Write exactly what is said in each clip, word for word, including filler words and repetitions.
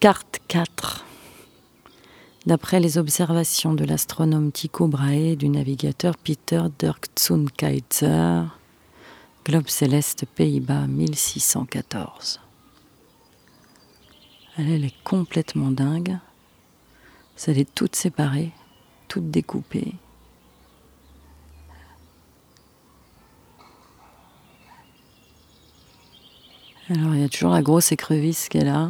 Carte quatre. D'après les observations de l'astronome Tycho Brahe et du navigateur Peter Dirkzoon-Kayzer, globe céleste Pays-Bas mille six cent quatorze. Elle, elle est complètement dingue. Elle est toute séparée, toute découpée. Alors il y a toujours la grosse écrevisse qui est là.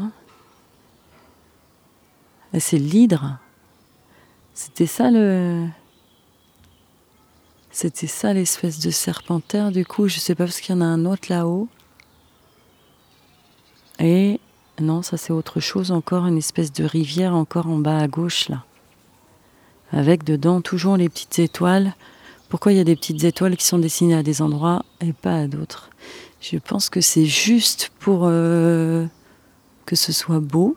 Et c'est l'hydre. C'était ça le... C'était ça l'espèce de serpentaire, du coup, je sais pas, parce qu'il y en a un autre là-haut. Et non, ça c'est autre chose encore, une espèce de rivière encore en bas à gauche là. Avec dedans toujours les petites étoiles. Pourquoi il y a des petites étoiles qui sont dessinées à des endroits et pas à d'autres? Je pense que c'est juste pour euh, que ce soit beau.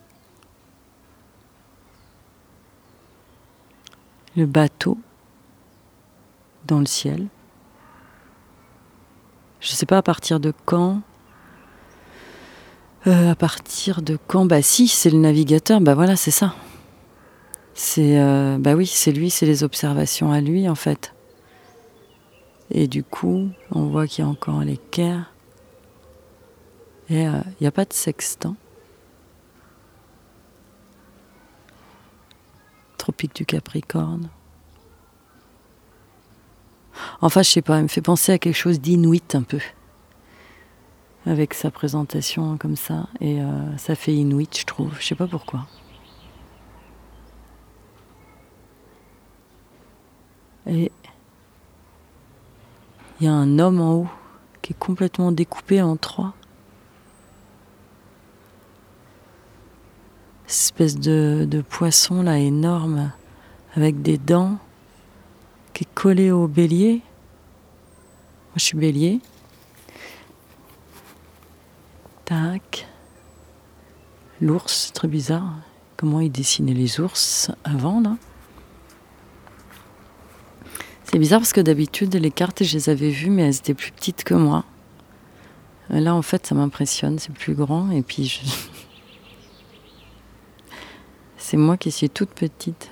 Le bateau dans le ciel. Je ne sais pas à partir de quand. Euh, à partir de quand? Bah si, c'est le navigateur. Bah voilà, c'est ça. C'est euh, bah oui, c'est lui, c'est les observations à lui en fait. Et du coup, on voit qu'il y a encore l'équerre. Et il euh, n'y a pas de sextant. Tropique du Capricorne. Enfin, je sais pas, il me fait penser à quelque chose d'inouï un peu. Avec sa présentation comme ça. Et euh, ça fait inouï, je trouve. Je sais pas pourquoi. Et il y a un homme en haut qui est complètement découpé en trois. Espèce de, de poisson là énorme avec des dents qui est collé au bélier. Moi je suis bélier. Tac. L'ours, très bizarre. Comment ils dessinaient les ours avant là? C'est bizarre parce que d'habitude les cartes je les avais vues mais elles étaient plus petites que moi. Là en fait ça m'impressionne, c'est plus grand et puis je... c'est moi qui suis toute petite.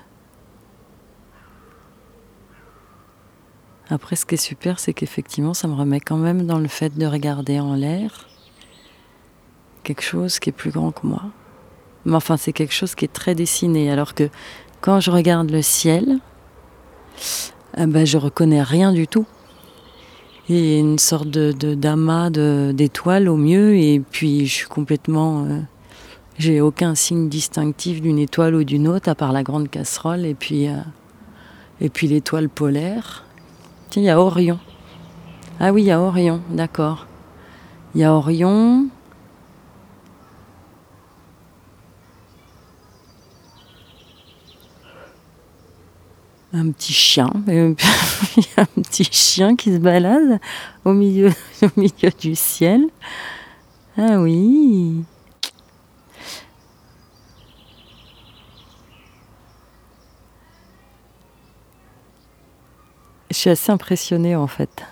Après, ce qui est super, c'est qu'effectivement, ça me remet quand même dans le fait de regarder en l'air quelque chose qui est plus grand que moi. Mais enfin, c'est quelque chose qui est très dessiné. Alors que quand je regarde le ciel, eh ben, je reconnais rien du tout. Il y a une sorte de, de, d'amas de, d'étoiles au mieux, et puis je suis complètement... Euh, j'ai aucun signe distinctif d'une étoile ou d'une autre, à part la grande casserole, et puis, euh, et puis l'étoile polaire. Tiens, il y a Orion. Ah oui, il y a Orion, d'accord. Il y a Orion. Un petit chien. Il y a un petit chien qui se balade au milieu, au milieu du ciel. Ah oui. Je suis assez impressionnée en fait.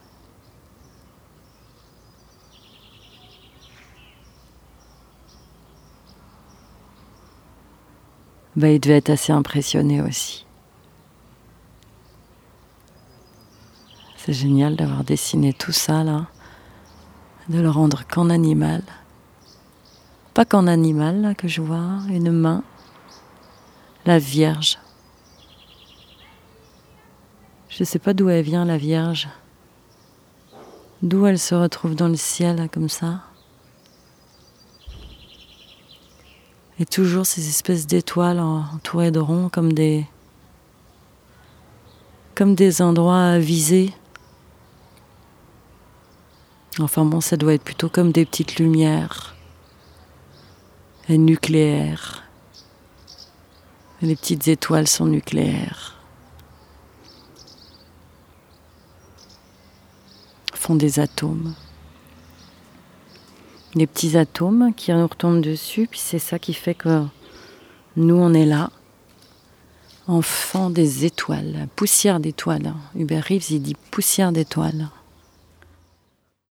Bah, il devait être assez impressionné aussi. C'est génial d'avoir dessiné tout ça là, de le rendre qu'en animal. Pas qu'en animal là que je vois, une main, la Vierge. Je sais pas d'où elle vient la Vierge. D'où elle se retrouve dans le ciel comme ça. Et toujours ces espèces d'étoiles entourées de ronds comme des comme des endroits visés. Enfin bon, ça doit être plutôt comme des petites lumières. Et nucléaires. Et les petites étoiles sont nucléaires. Font des atomes. Les petits atomes qui nous retombent dessus, puis c'est ça qui fait que nous on est là, enfants des étoiles, poussière d'étoiles. Hubert Reeves il dit poussière d'étoiles.